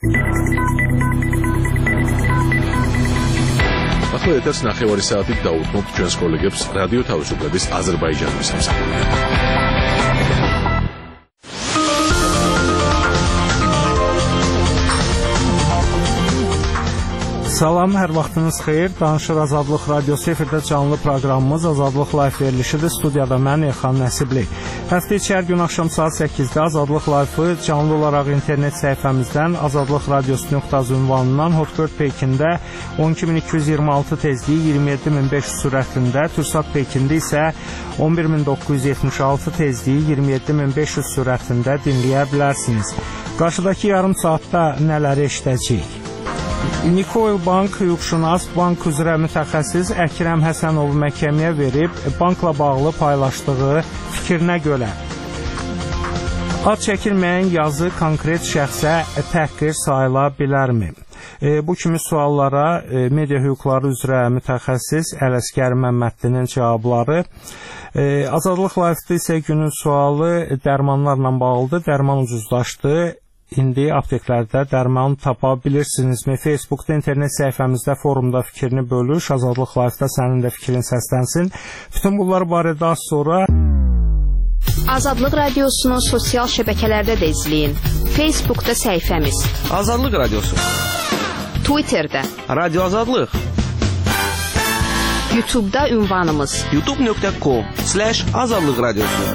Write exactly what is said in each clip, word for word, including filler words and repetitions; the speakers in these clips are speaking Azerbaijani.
ახლა ეთერს ნახევარი საათით დაუთმობთ ჩვენს კოლეგებს რადიო თავისუფლების აზერბაიჯანის სამსახურიდან. Salam, hər vaxtınız xeyir. Danışır Azadlıq Radiosu efirdə canlı proqramımız Azadlıq Live verilişidir. Studiyada mən Elxan Nəsibli. Həftə içi hər gün axşam saat səkkizdə Azadlıq Live-ı canlı olaraq internet səhifəmizdən azadlıq radiosu nöqtə az ünvanından Hotbird Pekində on iki min iki yüz iyirmi altı tezliyi iyirmi yeddi min beş yüz sürətində, Türksat Pekində isə on bir min doqquz yüz yetmiş altı tezliyi iyirmi yeddi min beş yüz sürətində dinləyə bilərsiniz. Qarşıdakı yarım saatda nələri eşidəcəyik? Nikoil Bank hüquqşünas, bank üzrə mütəxəssis Əkrəm Həsənovu məhkəməyə verib, bankla bağlı paylaşdığı fikrinə görə. Ad çəkilməyən yazı konkret şəxsə təhqir sayıla bilərmi? E, bu kimi suallara e, media hüquqları üzrə mütəxəssis Ələsgər Məmmədlinin cavabları. E, Azadlıq Live-də isə günün sualı dərmanlarla bağlıdır. Dərman ucuzlaşdı. İndi apteklərdə dərman tapa bilirsinizmi? Facebookda, internet səhifəmizdə, forumda fikrini bölüş. Azadlıq Live-da sənin də fikrin səslənsin. Bütün bunlar barədə az sonra Azadlıq Radiosunu sosial şəbəkələrdə də izləyin. Facebookda səhifəmiz Azadlıq Radiosu, Twitterdə Radio Azadlıq, YouTube'da ünvanımız youtube nöqtə com slash azadlıq radiosu.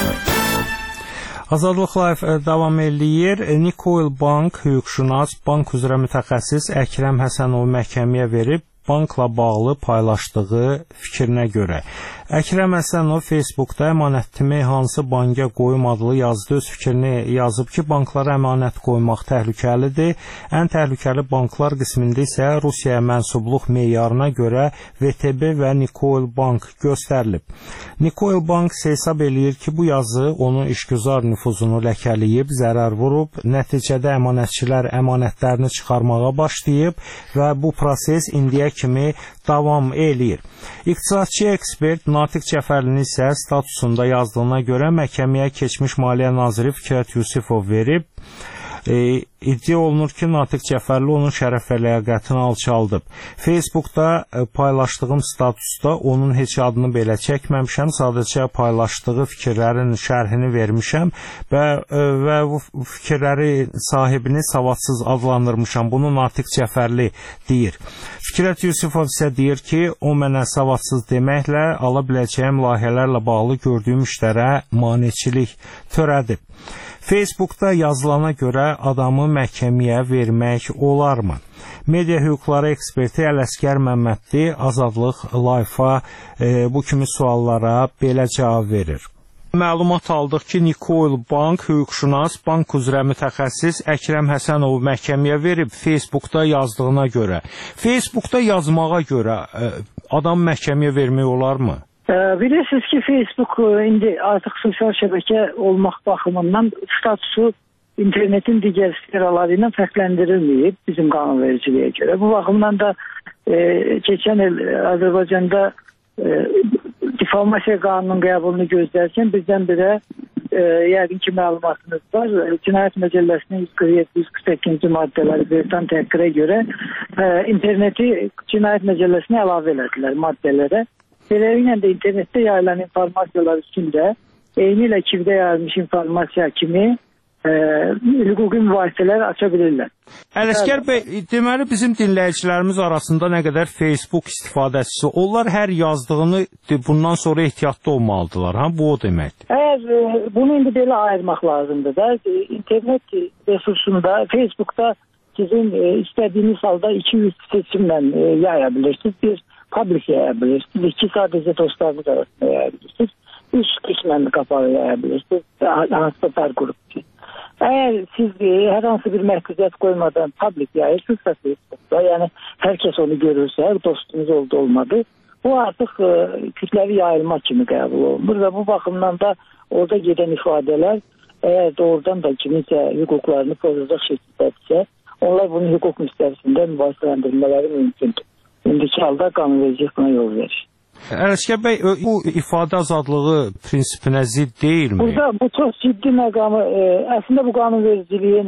Azadlıq Live davam eləyir. Nikoil Bank hüquqşünas, bank üzrə mütəxəssis Əkrəm Həsənovu məhkəməyə verib, bankla bağlı paylaşdığı fikrinə görə. Əkrəm Həsənov Facebookda əmanətimi hansı banka qoyum adlı yazdı. Öz fikrini yazıb ki, banklara əmanət qoymaq təhlükəlidir. Ən təhlükəli banklar qismində isə Rusiyaya mənsubluq meyarına görə V T B və Nikoil Bank göstərilib. Nikoil Bank hesab eləyir ki, bu yazı onun işgüzar nüfuzunu ləkələyib, zərər vurub, nəticədə əmanətçilər əmanətlərini çıxarmağa başlayıb və bu proses indiyə kimi davam eləyir. İqtisadçı ekspert Natiq Cəfərlinin isə statusunda yazdığına görə məhkəməyə keçmiş Maliyyə Naziri Fikrət Yusifov verib. E, iddia olunur ki, Natiq Cəfərli onun şərəf və ləyaqətini alçaldıb. Facebookda e, paylaşdığım statusda onun heç adını belə çəkməmişəm, sadəcə paylaşdığı fikirlərin şərhini vermişəm və, e, və bu fikirləri sahibini savadsız adlandırmışam. Bunu Natiq Cəfərli deyir. Fikrət Yusifov isə deyir ki, o mənə savadsız deməklə ala biləcəyim layihələrlə bağlı gördüyüm işlərə maneçilik törədib. Facebookda yazılana görə adamı məhkəməyə vermək olarmı? Media hüquqları eksperti Ələsgər Məmmədli Azadlıq Live-a e, bu kimi suallara belə cavab verir. Məlumat aldıq ki, Nikoil Bank hüquqşünas, bank üzrə mütəxəssis Əkrəm Həsənovu məhkəməyə verib Facebookda yazdığına görə. Facebookda yazmağa görə e, adam məhkəməyə vermək olarmı? Bilirsiniz ki, Facebook indi artıq sosial şəbəkə olmaq baxımından statusu internetin digər sferaları ilə fərqləndirilməyib bizim qanunvericiliyə görə. Bu baxımdan da e, keçən il Azərbaycanda e, difamasiya qanunun qəbulunu gözlərkən birdən-birə e, yəqin ki məlumatınız var. Cinayət Məcəlləsinin yüz qırx yeddi yüz qırx səkkizinci maddələri verilən təhqirə görə e, interneti Cinayət Məcəlləsinə əlavə elədilər maddələrə. Beləliklə də internetdə yayılan informasiyalar üstündə eyni ilə arxivdə yayılmış informasiya kimi e, hüquqi mübahisələr aça bilirlər. Ələsgər bəy, deməli bizim dinləyicilərimiz arasında nə qədər Facebook istifadəçisi, onlar hər yazdığını bundan sonra ehtiyatlı olmalıdırlar, ha? Bu o deməkdir. Əgər e, bunu indi belə ayırmaq lazımdır da, internet resursunda, Facebookda sizin e, istədiyiniz halda iki yüz seçimlə e, yaya bilirsiniz. Bir public yaya bilirsiniz. İki sadəcə dostlarınız arasında yaya bilirsiniz. Üç qismən qapalı yaya bilirsiniz. Hansısa fərq qrup için. Əgər siz e, hər hansı bir məhdudiyyət qoymadan public yayırsınızsa Facebookda, yəni hər kəs onu görürsə, dostunuz oldu olmadı, bu artıq e, kütləvi yayılma kimi qəbul olunur və bu baxımdan da orada gedən ifadələr əgər doğrudan da kiminsə hüquqlarını pozacaq şəkildədirsə, onlar bunun hüquq müstəvisində mübahisələndirmələri mümkündür. İndiki halda qanunvericilik buna yol verir. Ələsgər bəy, bu ifadə azadlığı prinsipinə zidd deyilmi? Burada bu çox ciddi məqamı, e, əslində bu qanunvericiliyin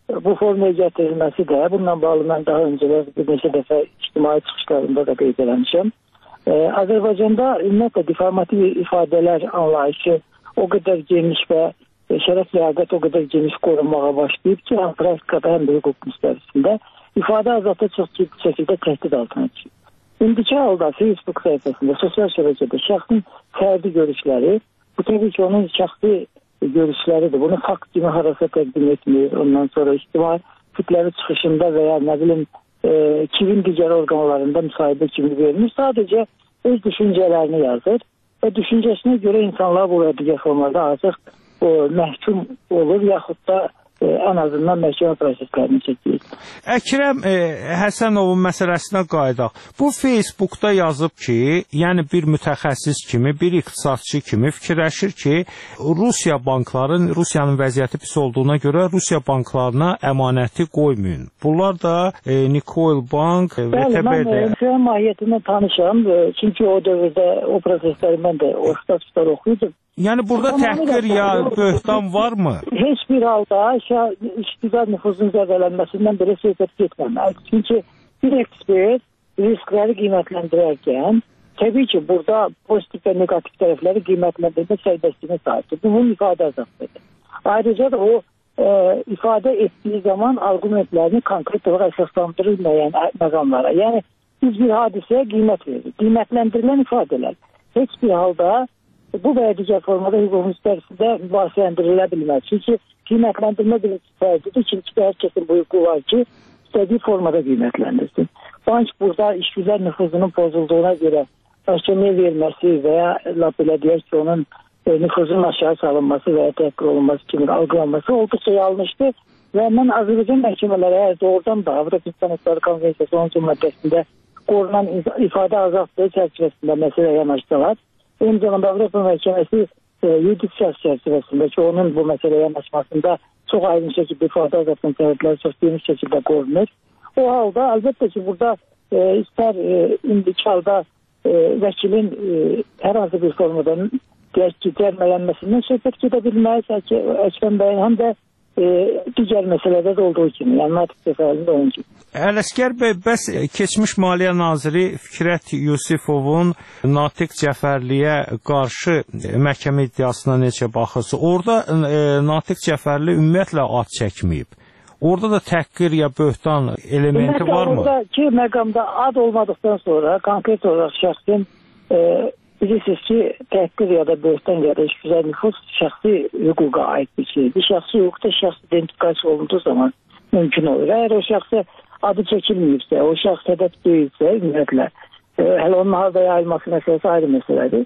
bu formaya gətirilməsi də, bununla bağlı mən daha öncələr bir neçə dəfə ictimai çıxışlarında da qeyd eləmişəm. Ee, Azərbaycanda ümumiyyətlə deformativ ifadələr anlayışı o qədər geniş və şərəf ləyaqət o qədər geniş qorunmağa başlayıb ki, həm praktikada həm də hüquq müstəvisində ifadə azadlığı çox ciddi şəkildə təhdid altına çıxıb. İndiki halda Facebook səhifəsində, sosial şəbəkədə şəxsin fərdi görüşləri, bu təbii ki, onun şəxsi görüşləridir. Bunu fakt kimi harasa təqdim etmir. Ondan sonra ictimai kütləvi çıxışında və ya nə bilim e, kimin digər orqanlarında müsahibə kimi vermir. Sadəcə öz düşüncələrini yazır və düşüncəsinə görə insanlar bu və digər formada artıq o, məhkum olur, yaxud da e, ən azından məhkəmə proseslərini çəkir. Əkrəm e, Həsənovun məsələsinə qayıdaq. Bu Facebookda yazıb ki, yəni bir mütəxəssis kimi, bir iqtisadçı kimi fikirləşir ki, Rusiya bankların, Rusiyanın vəziyyəti pis olduğuna görə Rusiya banklarına əmanəti qoymayın. Bunlar da e, Nikoil Bank, V T B-də... Bəli, mən mahiyyətindən tanışam, çünki o dövrdə o prosesləri mən də o statuslar oxuyordum. Yəni burada təhqir ya böhtan varmı? Heç bir halda iqtisad nüfuzun zədələnməsindən belə söhbət getməməz. Çünki bir ekspert riskləri qiymətləndirərkən təbii ki, burada pozitiv və negativ tərəfləri qiymətləndirmə sərbəstliyinə sahibdir. Bu, bunun ifadə azadlıqdır. Ayrıca da o e, ifadə etdiyi zaman argumentlərini konkret olaraq əsaslandırılmayan məqamlara. Yəni biz bir hadisəyə qiymət veririk. Qiymətləndirilən ifadələr heç bir halda bu və digər formada hüquq müstəvisində mübahisələndirilə bilməz. Çünki qiymətləndirmə bir fərdidir. Çünki hər kəsin bu hüququ var ki, istədiyi formada qiymətləndirsin. Bank burada işgüzar nüfuzunun pozulduğuna görə məhkəməyə verməsi və ya belə deyək ki, onun e, nüfuzunun aşağı salınması və ya təhqir olunması kimi algılanması olduqca yanlışdır. Və mən Azərbaycan məhkəmələri əgər doğrudan da Avropa İnsan Hüquqları Konvensiyası onuncu maddəsində qorunan ifadə azadlığı çərçivəsində məsələ yanaşsalar, eyni zamanda Avropa Məhkəməsi e, yudiksiyal çərçivəsində ki, onun bu məsələyə yanaşmasında çox aydın şəkildə ifadə azadlığının tərəfləri çox geniş şəkildə qorunur. O halda əlbəttə ki, burada e, istər e, indiki halda e, vəkilin e, hər hansı bir formadan cərmələnməsindən söhbət gedə bilməz, Əkrəm bəyin həm də e, digər məsələdə də olduğu kimi, yəni Natiq Cəfərlinin onun kimi. Ələsgər bəy, bəs keçmiş Maliyyə Naziri Fikrət Yusifovun Natiq Cəfərliyə qarşı məhkəmə iddiasına necə baxırsa, orada e, Natiq Cəfərli ümumiyyətlə ad çəkməyib. Orada da təhqir ya böhtan elementi varmı? Oradakı məqamda ad olmadıqdan sonra konkret olaraq şəxsin e, bilirsiniz ki, təhqir ya da böhtan ya da işgüzar nüfuz şəxsi hüquqa aid bir şeydir. Şəxsi hüquqda şəxs identifikasiya olunduğu zaman mümkün olur. Əgər o şəxsə adı çəkilməyibsə, o şəxs hədəf deyilsə, ümumiyyətlə, e, hələ onun harada yayılması məsələsi ayrı məsələdir.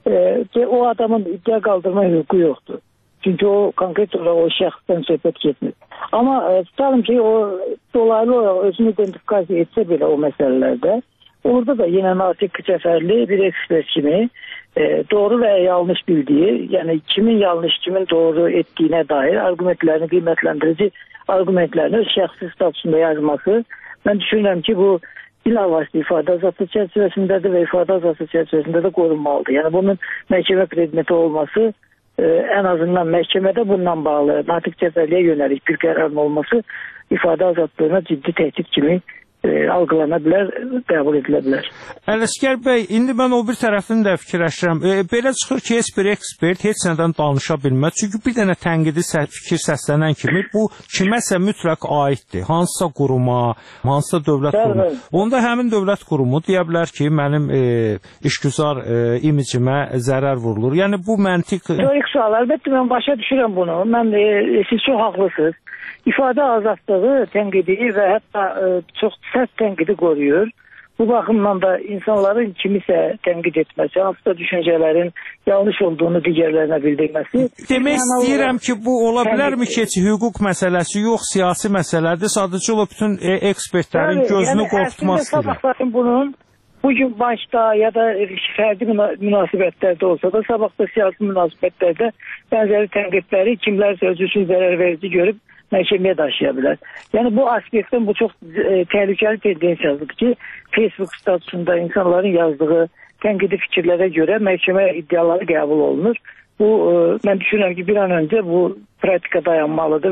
E, o adamın iddia qaldırma hüququ yoxdur. Çünki o konkret olaraq o şəxsdən söhbət getmir. Amma e, tutalım ki, o dolaylı olaraq özünü identifikasiya etsə belə o məsələlərdə, orada da yenə Natiq Cəfərli bir ekspert kimi e, doğru və yanlış bildiyi, yəni kimin yanlış, kimin doğru etdiyinə dair argumentlərini, qiymətləndirici argumentlərini öz şəxsi statusunda yazması, mən düşünürəm ki, bu bilavasitə ifadə azadlığı çərçivəsindədir və ifadə azadlığı çərçivəsində də qorunmalıdır. Yəni bunun məhkəmə predmeti olması, e, ən azından məhkəmədə bundan bağlı Natiq Cəfərliyə yönəlik bir qərarın olması ifadə azadlığına ciddi təhdid kimi e, algılana bilər, qəbul edilə bilər. Ələsgər bəy, indi mən o bir tərəfini də fikirləşirəm. E, belə çıxır ki, heç bir ekspert heç nədən danışa bilməz. Çünki bir dənə tənqidi fikir səslənən kimi bu kiməsə mütləq aiddir. Hansısa quruma, hansısa dövlət Bəli, qurumu. bəli. Onda həmin dövlət qurumu deyə bilər ki, mənim e, işgüzar e, imicimə zərər vurulur. Yəni bu məntiq... Yox, sual, əlbəttə mən başa düşürəm bunu. Mən, e, siz çox haqlısınız. İfadə azadlığı tənqidi və hətta e, çox sərt tənqidi qoruyur. Bu baxımdan da insanların kimisə tənqid etməsi, hansısa düşüncələrin yanlış olduğunu digərlərinə bildirməsi. Demək istəyirəm ki, bu ola bilərmi ki, hüquq məsələsi yox, siyasi məsələdir. Sadəcə o bütün e, ekspertlərin gözünü yəni, qorxutmaq istəyir. Sabahların bunun bugün başda ya da fərdi münasibətlərdə olsa da, sabahda siyasi münasibətlərdə bənzəri tənqidləri kimlərsə özü üçün zərər verici görüb məhkəməyə daşıya bilər. Yəni bu aspektdən bu çox e, təhlükəli tendensiyadır ki, Facebook statusunda insanların yazdığı tənqidi fikirlərə görə məhkəmə iddiaları qəbul olunur. Bu, e, mən düşünürəm ki, bir an öncə bu praktika dayanmalıdır və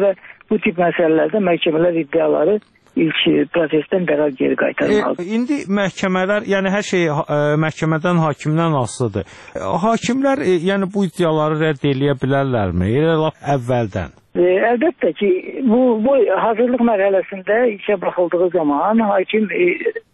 bu tip məsələlərdə məhkəmələr iddiaları ilk prosesdən dərhal geri qaytarmalıdır. E, indi məhkəmələr, yəni hər şey e, məhkəmədən, hakimdən asılıdır. E, hakimlər e, yəni bu iddiaları rədd eləyə bilərlərmi? Elə lap əvvəldən. E, əlbəttə ki, bu, bu hazırlıq mərhələsində işə baxıldığı zaman hakim e,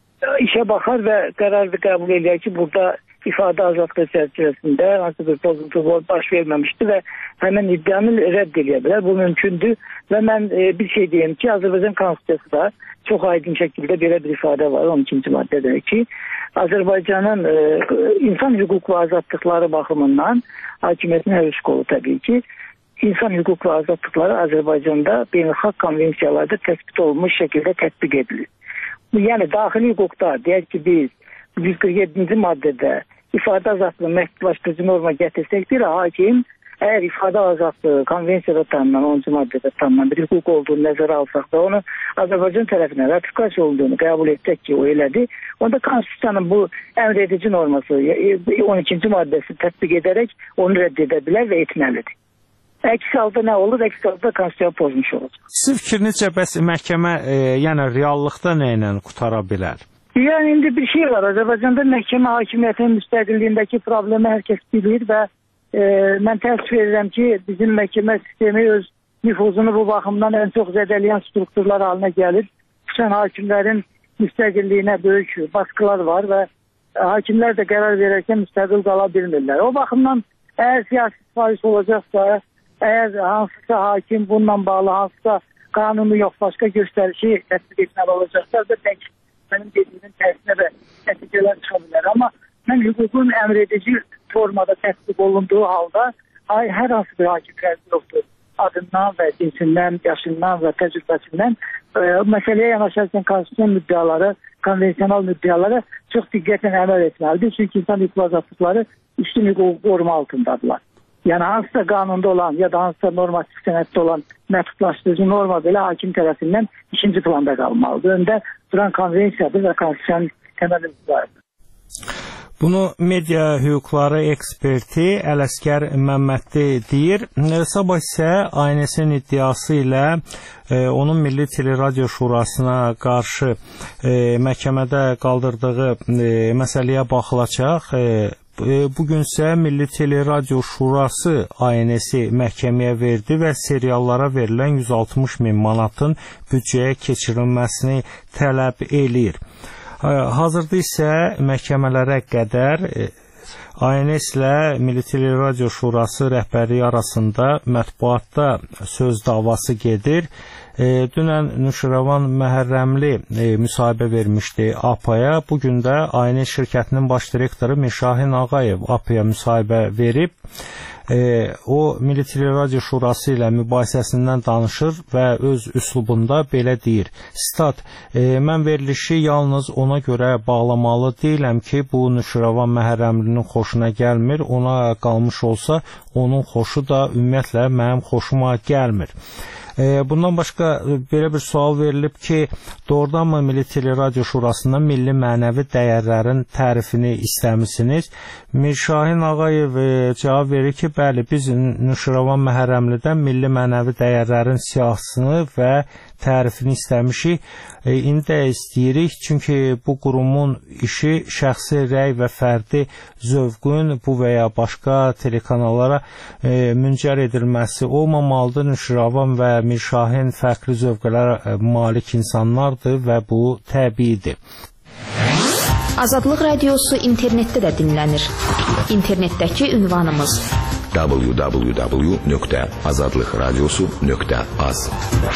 işə baxar və qərar qəbul edir ki, burada ifadə azadlığı çərçivəsində hansı bir pozuntu baş verməmişdi və həmin iddianı rədd edə bilər. Bu mümkündür və mən e, bir şey deyim ki, Azərbaycan Konstitusiyasında çox aydın şəkildə belə bir ifadə var, on ikinci maddədə ki, Azərbaycanın e, insan hüquq və azadlıqları baxımından hakimiyyətin hər üç qolu təbii ki, insan hüquq və azadlıqları Azərbaycanda beynəlxalq konvensiyalarda təsbit olunmuş şəkildə tətbiq edilir. Yəni daxili hüquqda deyək ki, biz yüz qırx yeddinci maddədə ifadə azadlığı məhdudlaşdırıcı norma gətirsək, bir hakim əgər ifadə azadlığı konvensiyada tanınan onuncu maddədə tanınan bir hüquq olduğunu nəzərə alsaq da onu Azərbaycan tərəfindən ratifikasiya olduğunu qəbul etsək ki, o elədi. Onda Konstitusiyanın bu əmr edici norması on ikinci maddəsi tətbiq edərək onu rədd edə bilər və etməlidir. Əks halda nə olur? Əks halda Konstitusiya pozmuş olacaq. Sizin fikrinizcə bəs məhkəmə e, yəni reallıqda nə ilə qutara bilər? Yəni indi bir şey var. Azərbaycanda məhkəmə hakimiyyətinin müstəqilliyindəki problemi hər kəs bilir və e, mən təəssüf edirəm ki, bizim məhkəmə sistemi öz nüfuzunu bu baxımdan ən çox zədələyən strukturlar haline gəlir. Xüsusən hakimlərin müstəqilliyinə böyük baskılar var və hakimlər də qərar verərkən müstəqil qala bilmirlər. O baxımdan əgər siyasi sifariş olacaqsa, əgər hansısa hakim bununla bağlı hansısa qanunu yox, başqa göstərişi tətbiq etməli olacaqsa da tək mənim dediğimin tərsine və nəticələr çıxa bilər. Amma mən hüququn əmr edici formada tətbiq olunduğu halda hər hansı bir hakim fərqi yoxdur. Adından və cinsindən, yaşından və təcrübəsindən e, məsələyə yanaşarkən konstitusiyon müddiaları, konvensional müddiaları çox diqqətlə əməl etməlidir. Çünki insan hüquq azadlıqları üstün hüquq qoruma altındadırlar. Yəni hansısa qanunda olan ya da hansısa normativ sənəddə olan məhdudlaşdırıcı norma belə hakim tərəfindən ikinci planda qalmalıdır. Öndə duran konvensiyadır və konstitusiyanın təməl hüquqlarıdır. Bunu media hüquqları eksperti Ələsgər Məmmədli deyir. Sabah isə A N S-in iddiası ilə e, onun Milli Teleradio Şurasına qarşı e, məhkəmədə qaldırdığı e, məsələyə baxılacaq. E, Bugün isə Milli Teleradio Şurası A N S-i məhkəməyə verdi və seriallara verilən yüz altmış min manatın büdcəyə keçirilməsini tələb eləyir. Hazırda isə məhkəmələrə qədər A N S ilə Milli Teleradio Şurası rəhbərliyi arasında mətbuatda söz davası gedir. E, dünən Nuşirəvan Məhərrəmli e, müsahibə vermişdi A P A-ya. Bugün də A N S şirkətinin baş direktoru Mirşahin Ağayev A P A-ya müsahibə verib. E, o Milli Teleradio Şurası ilə mübahisəsindən danışır və öz üslubunda belə deyir. Stat, e, mən verilişi yalnız ona görə bağlamalı deyiləm ki, bu Nuşirəvan Məhərrəmlinin xoşuna gəlmir. Ona qalmış olsa, onun xoşu da ümumiyyətlə mənim xoşuma gəlmir. Bundan başqa belə bir sual verilib ki, doğrudanmı Milli Teleradio Şurasında milli mənəvi dəyərlərin tərifini istəmisiniz? Mirşahin Ağayev cavab verir ki, bəli, biz Nuşirəvan Məhərrəmlidən milli mənəvi dəyərlərin siyahısını və tərifini istəmişik. E, indi də istəyirik, çünki bu qurumun işi şəxsi rəy və fərdi zövqün bu və ya başqa telekanallara e, müncər edilməsi olmamalıdır. Nuşirəvan və Mirşahin fərqli zövqlərə malik insanlardır və bu təbiidir. Azadlıq Radiosu internetdə də dinlənir. İnternetdəki ünvanımız w w w nöqtə azadlıq radiosu nöqtə az.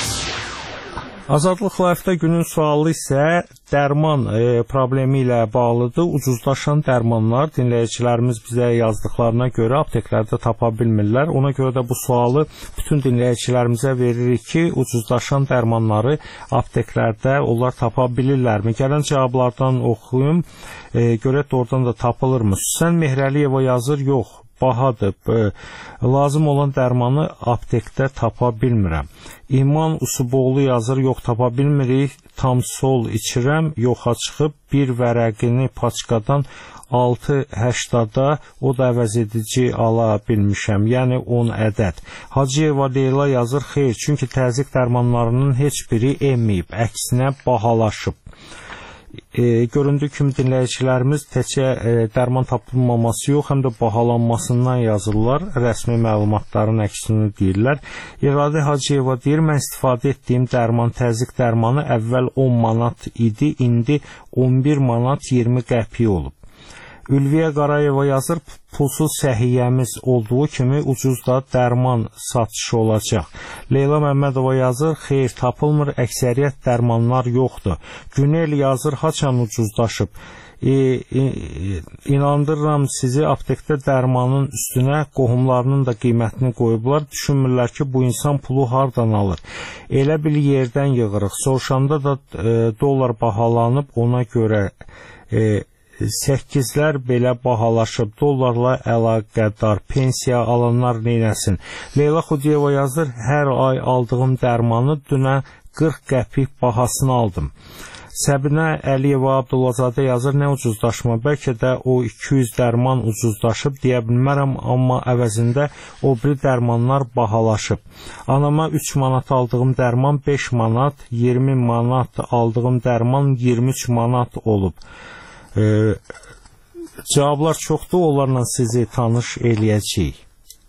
Azadlıq Live-da günün sualı isə dərman e, problemi ilə bağlıdır. Ucuzlaşan dərmanlar dinləyicilərimiz bizə yazdıqlarına görə apteklərdə tapa bilmirlər. Ona görə də bu sualı bütün dinləyicilərimizə veririk ki, ucuzlaşan dərmanları apteklərdə onlar tapa bilirlərmi? Gələn cavablardan oxuyum, e, görək oradan da tapılırmı? Süsən Mehrəliyeva yazır, yox. bahadır. E, lazım olan dərmanı aptekdə tapa bilmirəm. İman Usuboğlu yazır, yox tapa bilmirik, tam sol içirəm, yoxa çıxıb bir vərəqini paçkadan altı həştada o da əvəz edici ala bilmişəm, yəni on ədəd. Hacıyeva Leyla yazır, xeyr, çünki təzyiq dərmanlarının heç biri emməyib, əksinə bahalaşıb. E, göründüyü kimi dinləyicilərimiz təkcə e, dərman tapılmaması yox, həm də bahalanmasından yazırlar, rəsmi məlumatların əksini deyirlər. İradə Hacıyeva deyir, mən istifadə etdiyim dərman, təzyiq dərmanı əvvəl on manat idi, indi on bir manat iyirmi qəpik olub. Ülviyə Qarayeva yazır, pulsuz səhiyyəmiz olduğu kimi ucuz da dərman satışı olacaq. Leyla Məmmədova yazır, xeyr tapılmır, əksəriyyət dərmanlar yoxdur. Günel yazır, haçan ucuzlaşıb. E, e, inandırıram sizi, aptekdə dərmanın üstünə qohumlarının da qiymətini qoyublar. Düşünmürlər ki, bu insan pulu hardan alır. Elə bil yerdən yığırıq. Soruşanda da e, dollar bahalanıb, ona görə e, səkizlər belə bahalaşıb, dollarla əlaqədar pensiya alanlar neynəsin? Leyla Xudiyeva yazır, hər ay aldığım dərmanı dünə qırx qəpik bahasını aldım. Səbinə Əliyeva Abdullazadə yazır, nə ucuzlaşma, bəlkə də o iki yüz dərman ucuzlaşıb deyə bilmərəm, amma əvəzində o biri dərmanlar bahalaşıb. Anama üç manat aldığım dərman beş manat, iyirmi manat aldığım dərman iyirmi üç manat olub. Ee, cavablar çoxdur, onlarla sizi tanış eləyəcəyik.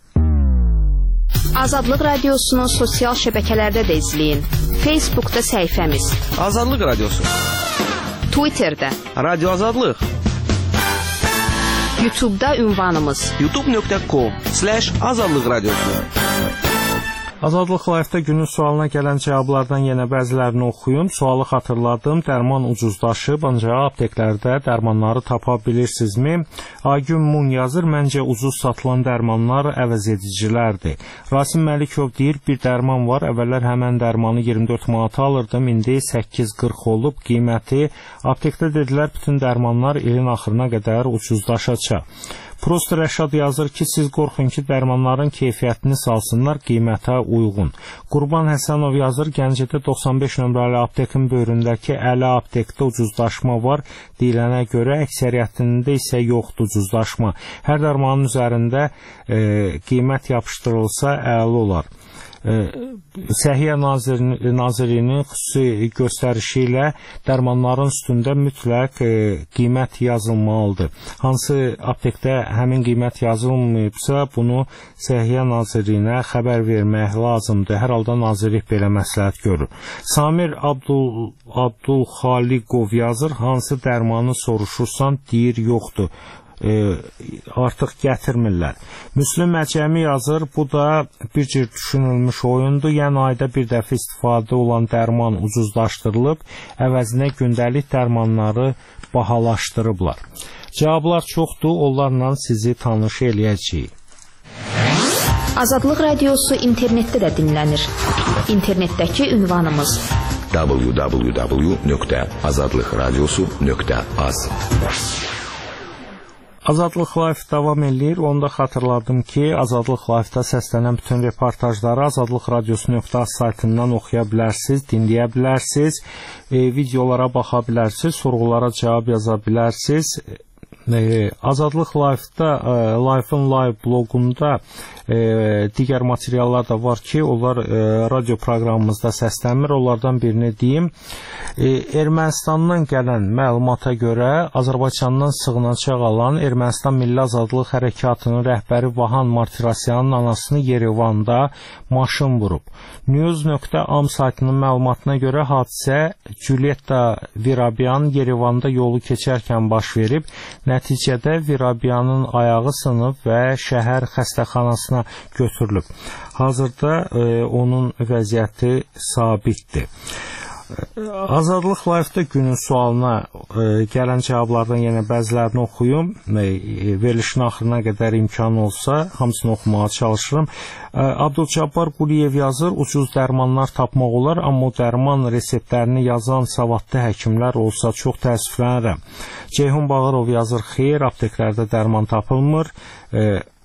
Azadlıq Radiosunu sosial şəbəkələrdə də izləyin. Facebookda səhifəmiz Azadlıq Radiosu, Twitterdə Radio Azadlıq, YouTube'da ünvanımız youtube nöqtə com slash azadlıq radiosu. Azadlıq Live-da günün sualına gələn cavablardan yenə bəzilərini oxuyum. Sualı xatırladım, dərman ucuzlaşıb, ancaq apteklərdə dərmanları tapa bilirsinizmi? Aygün Mun yazır, məncə ucuz satılan dərmanlar əvəz edicilərdir. Rasim Məlikov deyir, bir dərman var, əvvəllər həmən dərmanı iyirmi dörd manata alırdım, indi səkkiz qırx olub qiyməti. Aptekdə dedilər, bütün dərmanlar ilin axırına qədər ucuzlaşacaq. Prost Rəşad yazır ki, siz qorxun ki, dərmanların keyfiyyətini salsınlar qiymətə uyğun. Qurban Həsənov yazır, Gəncədə doxsan beş nömrəli aptekin böyründəki Əli aptekdə ucuzlaşma var, deyilənə görə əksəriyyətində isə yoxdur ucuzlaşma. Hər dərmanın üzərində e, qiymət yapışdırılsa əla olar. Səhiyyə Nazirliyinin xüsusi göstərişi ilə dərmanların üstündə mütləq e, qiymət yazılmalıdır. Hansı aptekdə həmin qiymət yazılmayıbsa, bunu Səhiyyə Nazirliyinə xəbər vermək lazımdır. Hər halda Nazirlik belə məsləhət görür. Samir Abdul, Abdulxaliqov yazır, hansı dərmanı soruşursan, deyir yoxdur. E, artıq gətirmirlər. Müslüm Əcəmi yazır, bu da bir cür düşünülmüş oyundur, yəni ayda bir dəfə istifadə olan dərman ucuzlaşdırılıb, əvəzinə gündəlik dərmanları bahalaşdırıblar. Cavablar çoxdur, onlarla sizi tanış eləyəcəyik. Azadlıq Radiosu internetdə də dinlənir. İnternetdəki ünvanımız w w w nöqtə azadlıq radiosu nöqtə az. Azadlıq Live davam edir. Onu da xatırladım ki, Azadlıq Live-da səslənən bütün reportajları azadlıq radiosu nöqtə az saytından oxuya bilərsiniz, dinləyə bilərsiniz, e, videolara baxa bilərsiniz, sorğulara cavab yaza bilərsiniz. E, Azadlıq Live-da, e, Live-ın live blogunda e, digər materiallar da var ki, onlar e, radio proqramımızda səslənmir. Onlardan birini deyim. E, Ermənistandan gələn məlumata görə Azərbaycandan sığınacaq alan Ermənistan Milli Azadlıq Hərəkatının rəhbəri Vahan Martirosyanın anasını Yerevanda maşın vurub. News nöqtə am saytının məlumatına görə hadisə Julietta Virabyan Yerevanda yolu keçərkən baş verib. Nəticədə Virabyanın ayağı sınıb və şəhər xəstəxanasına götürülüb. Hazırda e, onun vəziyyəti sabitdir. Azadlıq Live-da günün sualına e, gələn cavablardan yenə bəzilərini oxuyum. E, verilişin axırına qədər imkan olsa, hamısını oxumağa çalışırım. E, Abdülcabbar Quliyev yazır, ucuz dərmanlar tapmaq olar, amma o dərman reseptlərini yazan savadlı həkimlər olsa çox təəssüflənirəm. Ceyhun Bağırov yazır, xeyr, apteklərdə dərman tapılmır. E,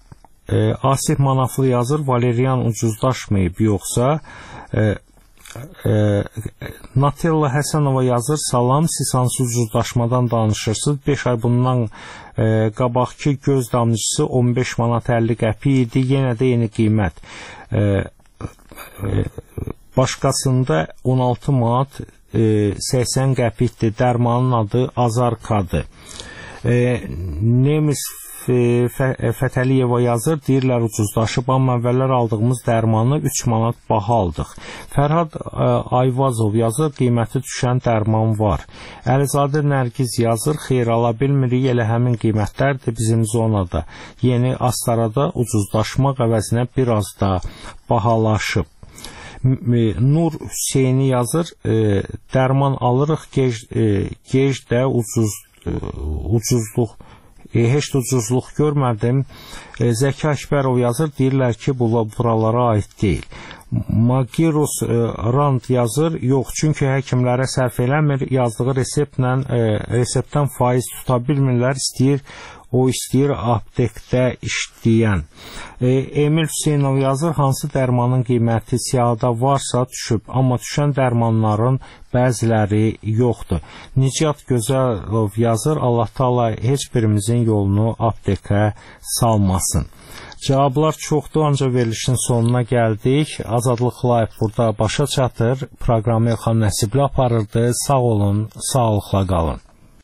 e, Asif Manaflı yazır, Valerian ucuzlaşmayıb yoxsa? E, e, Natella Həsənova yazır, salam, siz hansı ucuzlaşmadan danışırsınız? beş ay bundan e, qabaqki göz damcısı on beş manat əlli qəpik idi, yenə də yeni qiymət. E, e, başqasında on altı manat e, səksən qəpikdir, dərmanın adı Azarkadır. E, Nemis Fətəliyeva yazır, deyirlər ucuzlaşıb, amma əvvəllər aldığımız dərmanı üç manat baha aldıq. Fərhad Ayvazov yazır, qiyməti düşən dərman var. Əlizadə Nərgiz yazır, xeyr ala bilmirik, elə həmin qiymətlərdir bizim zonada. Yeni Astarada ucuzlaşmaq əvəzinə biraz da bahalaşıb. Nur Hüseyni yazır, dərman alırıq, gec, gec də ucuz, ucuzluq heç də ucuzluq görmədim. Zəki Akbərov yazır, deyirlər ki, buralara aid deyil. Magirus Rand yazır, yox, çünki həkimlərə sərf eləmir, yazdığı reseptlə, reseptdən faiz tuta bilmirlər, istəyir, o istəyir aptekdə işləyən. Emil Hüseynov yazır, hansı dərmanın qiyməti siyahıda varsa düşüb, amma düşən dərmanların bəziləri yoxdur. Nicat Gözəlov yazır, Allah Taala heç birimizin yolunu aptekə salmasın. Cavablar çoxdur, ancaq verilişin sonuna gəldik. Azadlıq Live burada başa çatır. Proqramı Elxan Nəsibli aparırdı. Sağ olun, sağlıqla qalın.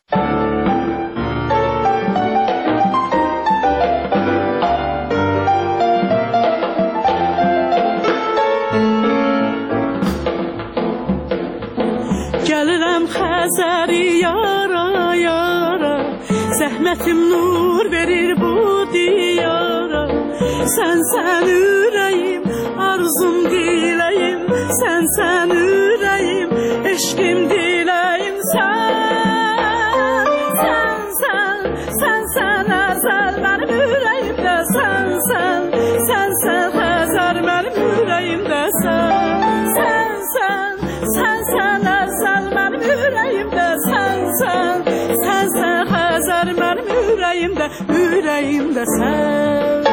Gəlirəm Xəzəri yara yara, zəhmətim nur verir bu diyara. Sən sən ürəyim, arzum diləyim, sən sən ürəyim, eşqim diləyim. Sən, sən, sən, sən, sən əzəl mənim ürəyimdə. Sən, sən, sən, sən Xəzər mənim ürəyimdə. Sən, sən, sən, sən, sən əzəl mənim ürəyimdə. Sən, sən, sən, sən Xəzər mənim ürəyimdə, ürəyimdə sən.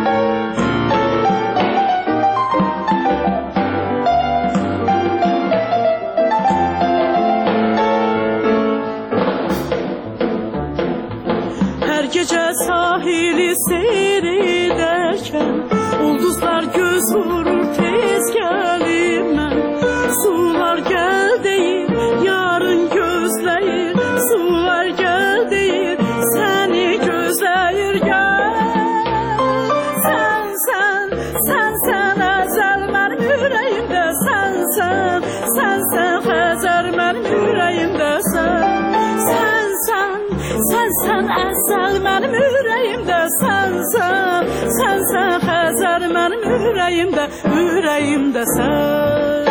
Gecə sahili seyr edərkən, ulduzlar göz vurur, tez gəlir mən. Sular gəl deyir, yarın gözləyir, sular gəl deyir, səni gözləyir. Gəl, sən, sən, sən, sən əzəl mənim ürəyimdə. Sən, sən, sən, sən Xəzər mənim ürəyimdə. Sən, sən, sən, sən, sən əzəl mənim ürəyimdə. Sən, sən, sən, sən Xəzər mənim ürəyimdə, ürəyimdə sən.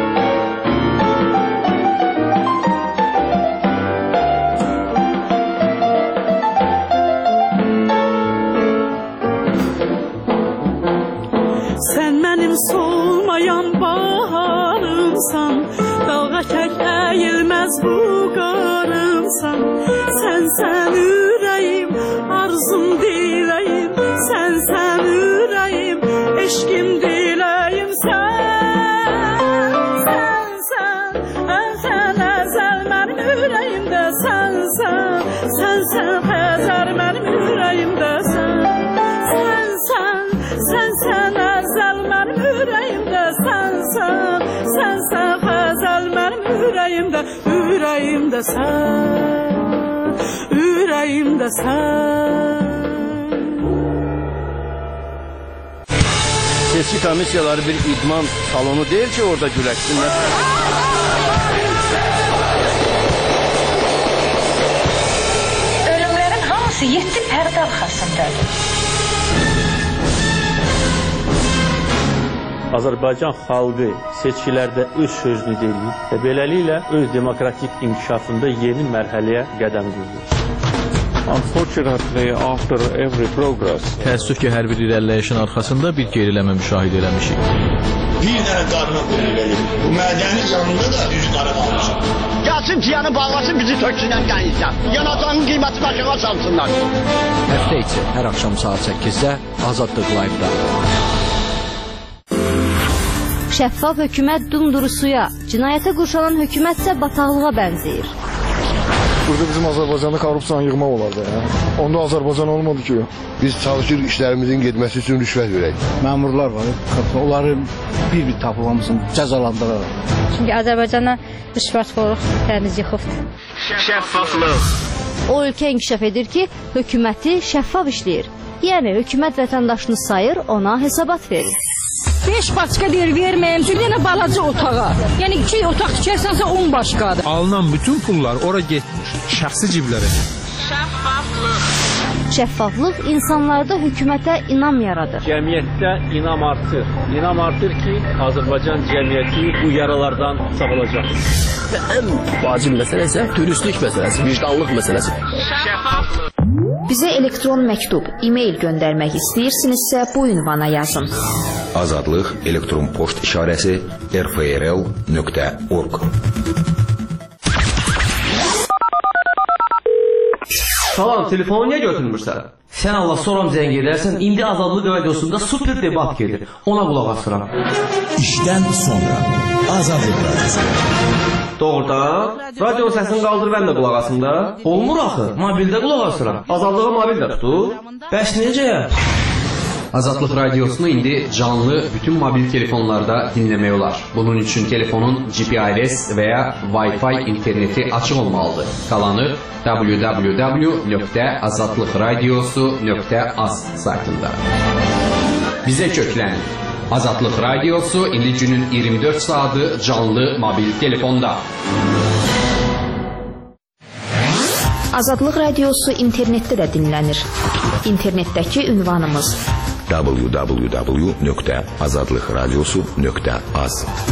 Sən mənim solmayan baharımsan, dalğa kək əyilməz bu qarımsan. Sən, sən ürəyim, arzum diləyim, sən, sən ürəyim, eşqim diləyim. Sən, sən, sən, sən əzəl mənim ürəyimdə. Sən, sən, sən, sən Xəzər mənim ürəyimdə. Sən, sən, sən, sən, sən əzəl mənim ürəyimdə. Sən, sən, sən, sən Xəzər mənim ürəyimdə, ürəyimdə sən, ürəyimdə sən. Seçki komissiyaları bir idman salonu deyil ki, orada güləşsinlər. Ölümlərin hamısı yeddi pərdə arxasındadır. Azərbaycan xalqı seçkilərdə öz sözünü deyir və beləliklə öz demokratik inkişafında yeni mərhələyə qədəm qoyur. Unfortunately, after every progress, təəssüf ki, hər bir irəliləyişin arxasında bir geriləmə müşahidə eləmişik. Bir dənə qarına qoyulur. Bu mədəni yanında da düz qarı qalmışıq. açın ciğerini bağlasın bizi töksünler gençler. Yanacağının kıymeti başına salsınlar. Həftə içi hər axşam saat səkkizdə Azadlıq Live-da. Şəffaf hökumət dumdurusuya, cinayətə qurşalan hökumətsə bataqlığa bənzəyir. Burada bizim Azərbaycanda korrupsiyanı yığmaq olardı. Ya. Onda Azərbaycan olmadı ki. Biz çalışır işlərimizin getməsi üçün rüşvət verək. Məmurlar var, onları bir-bir tapılamısın, cəzalandıraraq. Çünki Azərbaycana rüşvətxorluq dəniz yıxıbdır. Şəffaflıq. O ölkə inkişaf edir ki, hökuməti şəffaf işləyir. Yəni hökumət vətəndaşını sayır, ona hesabat verir. beş başqa deyir verməyəm, çünki yenə balaca otağa. Yəni iki otaq tikərsənsə on başqadır. Alınan bütün pullar ora getmir, şəxsi ciblərə. Şəffaflıq. Şəffaflıq insanlarda hökumətə inam yaradır. Cəmiyyətdə inam artır. İnam artır ki, Azərbaycan cəmiyyəti bu yaralardan sağalacaq. Və ən vacib məsələ isə dürüstlük məsələsi, vicdanlıq məsələsi. Şəffaflıq. Bizə elektron məktub, e-mail göndərmək istəyirsinizsə bu ünvana yazın. Azadlıq elektron poçt işarəsi r f r l nöqtə org. Salam, telefonu niyə götürmürsən? Sən Allah soram zəng edərsən, indi Azadlıq radiosunda super debat gedir. Ona qulaq asıram. İşdən sonra Azadlıq radiosu. Doğrudan, radio səsini qaldır, mən də qulaq asım da. Olmur axı, mobildə qulaq asıram. Azadlığa mobildə tutur. Bəs necə? Azadlıq radiosunu indi canlı bütün mobil telefonlarda dinləmək olar. Bunun üçün telefonun G P R S və ya Wi-Fi interneti açıq olmalıdır. Qalanı w w w nöqtə azadlıqradiosu nöqtə az saytında. Bizə köklənin. Azadlıq radiosu indi günün iyirmi dörd saatı canlı mobil telefonda. Azadlıq radiosu internetdə də dinlənir. İnternetdəki ünvanımız w w w nöqtə azadlıqradiosu nöqtə az.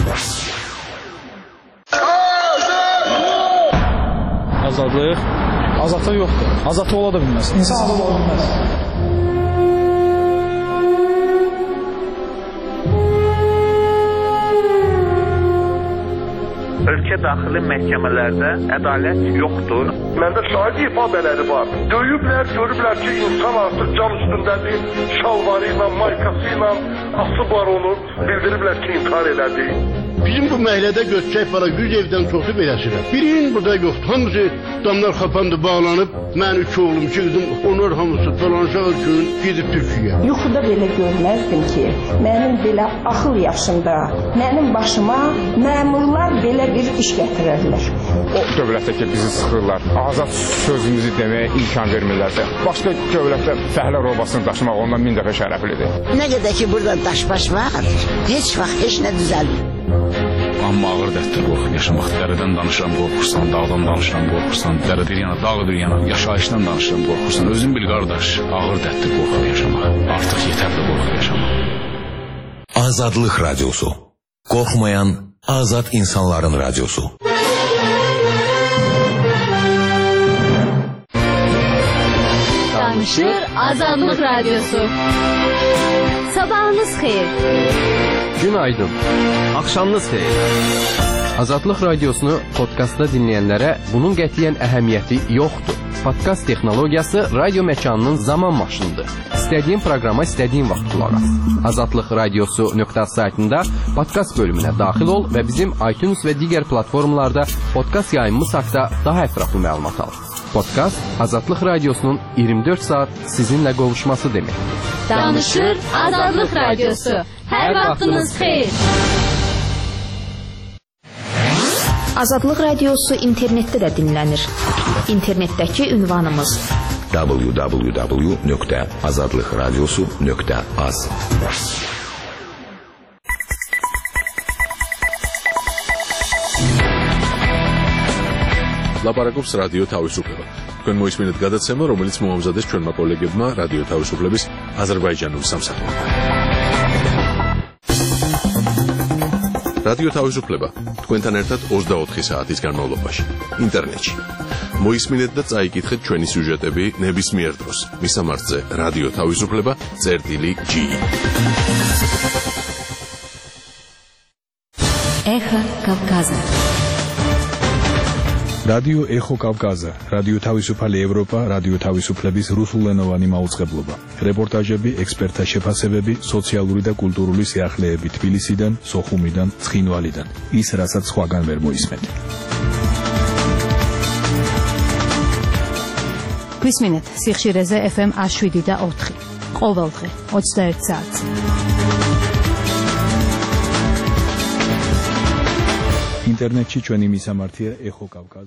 Azadlıq? Azadlıq yoxdur. Azadlıq ola da bilməz. İnsan azad ola bilməz. Ölkə daxili məhkəmələrdə ədalət yoxdur. Məndə şahid ifadələri var. Döyüblər, görüblər ki, insan artıq can üstündədir. Şalvarı ilə, maykası ilə asıb var olur. Bildiriblər ki, intihar elədi. Bizim bu məhəllədə göçək var, yüz evdən çoxu beləşirə. Birinin burada yoxdur. Hamısı damlar xapandı, bağlanıb. Mən üç oğlum, iki qızım, onlar hamısı dolanışaq üçün gedib Türkiyəyə. Yuxuda belə görməzdim ki, mənim belə axıl yaşında, mənim başıma məmurlar belə bir iş gətirərlər. O dövlətdə ki, bizi sıxırlar, azad sözümüzü deməyə imkan vermirlərsə, başqa dövlətdə fəhlə robasını daşımaq ondan min dəfə şərəflidir. Nə qədər ki, burada daş-baş var, heç vaxt heç nə düzəlmir. Amma ağır dərddir qorxub yaşamaq. Dərədən danışıram, qorxursan, dağdan danışıram, qorxursan, dərə bir yana, dağ bir yana, yaşayışdan danışıram, qorxursan. Özün bil qardaş, ağır dərddir qorxub yaşamaq. Artıq yetərli qorxub yaşamaq. Azadlıq radiosu. Qorxmayan azad insanların radiosu. Danışır Azadlıq radiosu. Sabahınız xeyir. Günaydın. Axşamınız xeyir. Azadlıq radiosunu podkastda dinləyənlərə bunun qətiyyən əhəmiyyəti yoxdur. Podkast texnologiyası radio məkanının zaman maşınıdır. İstədiyin proqrama istədiyin vaxt qulaq as. azadlıq radiosu nöqtə az saytında podkast bölümünə daxil ol və bizim iTunes və digər platformalarda podkast yayımımız haqqında daha ətraflı məlumat al. Podkast Azadlıq radiosunun iyirmi dörd saat sizinlə qovuşması deməkdir. Danışır Azadlıq radiosu. Hər vaxtınız xeyir. Azadlıq radiosu internetdə də dinlənir. İnternetdəki ünvanımız w w w nöqtə azadlıqradiosu nöqtə az. ლაპარაკობს რადიო თავისუფლება. თქვენ მოისმინეთ გადაცემა, რომელიც მოამზადეს ჩვენმა კოლეგებმა რადიო თავისუფლების აზერბაიჯანული სამსახურიდან. რადიო თავისუფლება თქვენთან ერთად ოცდაოთხი საათის განმავლობაში ინტერნეტში. მოისმინეთ და წაიკითხეთ ჩვენი სიუჟეტები ნებისმიერ დროს. მისამართზე რადიო თავისუფლება წერტილი ჯი. Эхо Кавказа. რადიო ეხო კავკაზა, რადიო თავისუფალი ევროპა, რადიო თავისუფლების რუსულენოვანი მაუწყებლობა. რეპორტაჟები, ექსპერტთა შეფასებები, სოციალური და კულტურული სიახლეები თბილისიდან, სოხუმიდან, ცხინვალიდან. ის, რასაც სხვაგან ვერ მოისმენთ. გვისმინეთ სიხშირეზე ეფ ემ შვიდი და ოთხი. ყოველდღე ოცდაერთ საათზე. ინტერნეტში ჩვენი მისამართია ეხო კავკაზა.